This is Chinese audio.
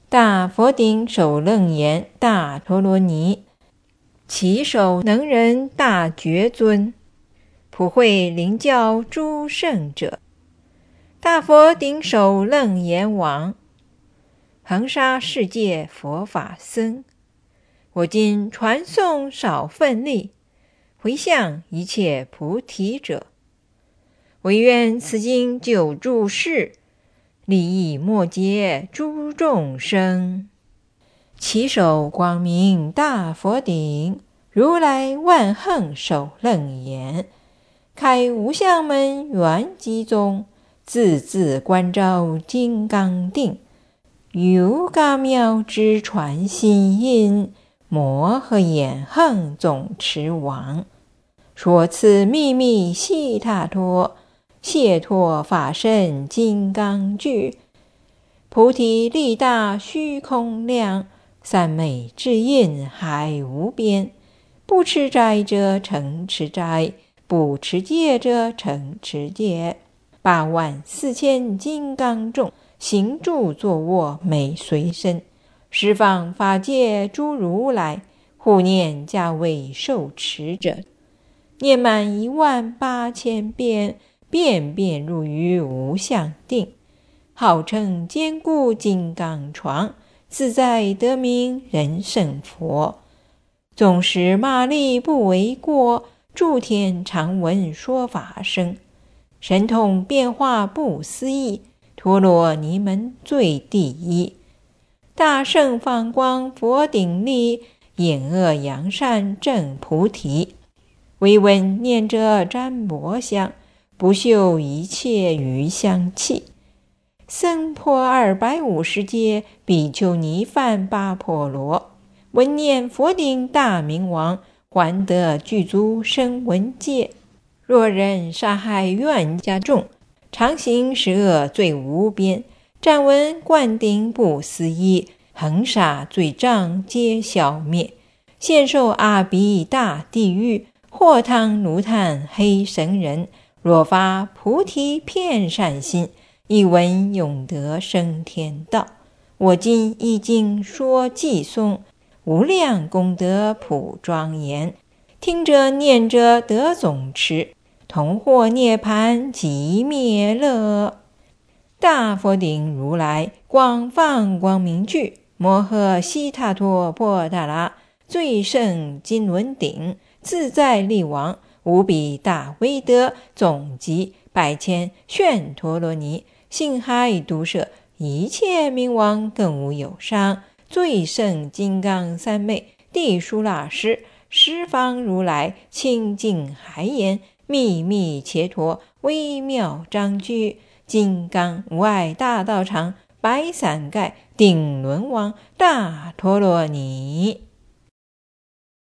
大佛顶首楞严大陀罗尼，其首能人大觉尊，普惠灵教诸圣者。大佛顶首楞严王，恒沙世界佛法僧，我今传颂少分力，回向一切菩提者。唯愿此经久住世，利益末劫诸众生。其首光明大佛顶，如来万行首楞严，开无相门圆寂宗，字字观照金刚定。有嘎妙之传心印，摩诃眼横总持王。说此秘密悉他陀，解脱法身金刚具。菩提力大虚空量，三昧智印海无边。不持斋者成持斋，不持戒者成持戒。84000金刚众，行住坐卧每随身。十方法界诸如来，护念加为受持者。念满18000遍，遍遍入于无相定。号称坚固金刚床，自在得名人胜佛。纵使马力不为过，诸天常闻说法声。神通变化不思议，陀罗尼门最第一。大圣放光佛顶立，眼恶扬善正菩提。唯闻念者瞻泊相，不修一切余香气。僧破250劫，比丘尼犯8婆罗。闻念佛顶大明王，还得具足声闻戒。若人杀害怨家众，常行十恶罪无边。暂闻灌顶不思议，恒沙罪障皆消灭。现受阿鼻大地狱，火汤炉炭黑绳人。若发菩提遍善心，一闻永得升天道。我今一经说偈颂，无量功德普庄严。听者念者得总持，同获涅槃即灭乐。大佛顶如来广放光明具，摩诃悉他陀婆达拉，最胜金轮顶，自在力王，无比大威德，总集100千旋陀罗尼，心海毒舍，一切冥王更无有伤。最胜金刚三昧，地疏那师，十方如来，清净海眼，秘密伽陀，微妙章句，金刚无碍大道场，白伞盖顶轮王大陀罗尼。